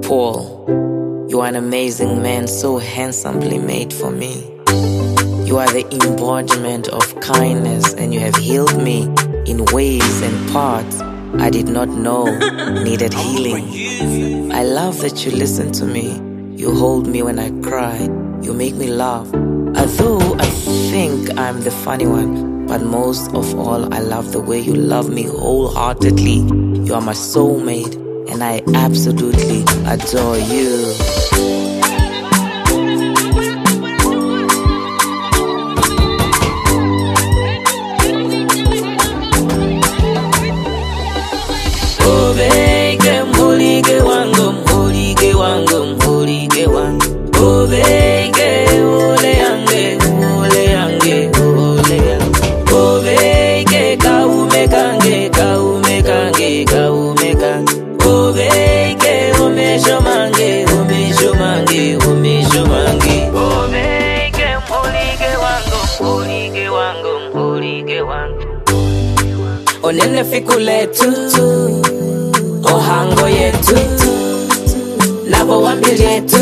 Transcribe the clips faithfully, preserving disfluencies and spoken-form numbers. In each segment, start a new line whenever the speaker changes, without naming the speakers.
Paul, you are an amazing man, so handsomely made for me. You are the embodiment of kindness, and you have healed me in ways and parts I did not know needed healing. I love that you listen to me. You hold me when I cry. You make me laugh. Although I think I'm the funny one, but most of all, I love the way you love me wholeheartedly. You are my soulmate, and I absolutely adore you.
Obeke mholike wangu, mholike wangu, mholike wangu. Obeke ole yange, ole yange, ole yange. Obeke kaume kange, kaume kange, kaume kange. Obeke omesho mange, omesho mange, omesho mange. Obeke mholike wangu, mholike wangu, mholike wangu. Onene fikule tutu, ohango yetu, nabo wambili yetu,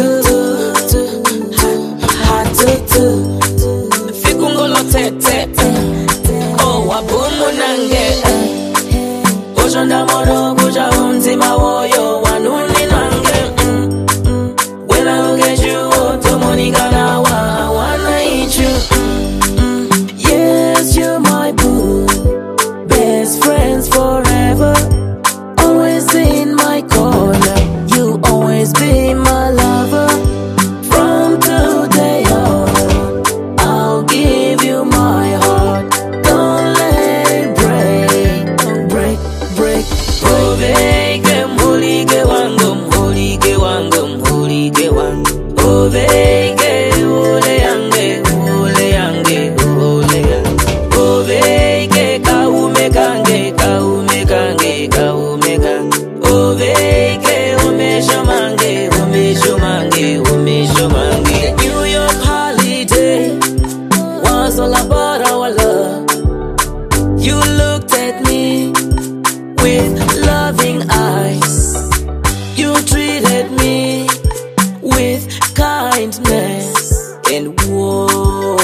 hatutu, fikungolo tete, o wabumu nange, ojonda moro kuja unzima woyo wanuni nange, when I look at you, otomoni ganawa, I wanna eat you, yes, you're my boo, best friends forever. Always in my corner, you always be my lover. From today on, I'll give you my heart. Don't let it break, break, break, break. Obeke mholike wangu, mholike wangu, mholike wangu. Obeke ole yange, ole yange, ole yange. Obeke kaume kange, kaume kange, kaume kange. Obeke omesho mange, omesho mange, omesho mange. The New York holiday was all about our love. You looked at me with loving eyes. You treated me with kindness and warmth.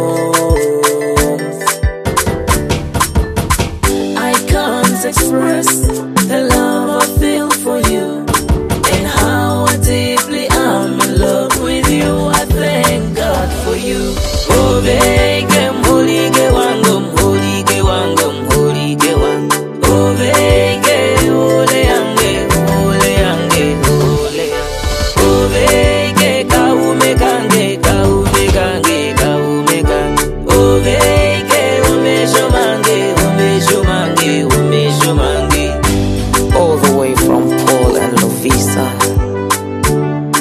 I can't express the love I feel for you and how deeply I'm in love with you. I thank God for you. Obeke mholike wangu, mholike wangu, mholike wangu. Obeke ole yange, ole yange, ole yange. Obeke kaume kange, kaume kange, kaume kange. Obeke omesho mange, omesho mange, omesho mange.
All the way from Paul and Lovisa.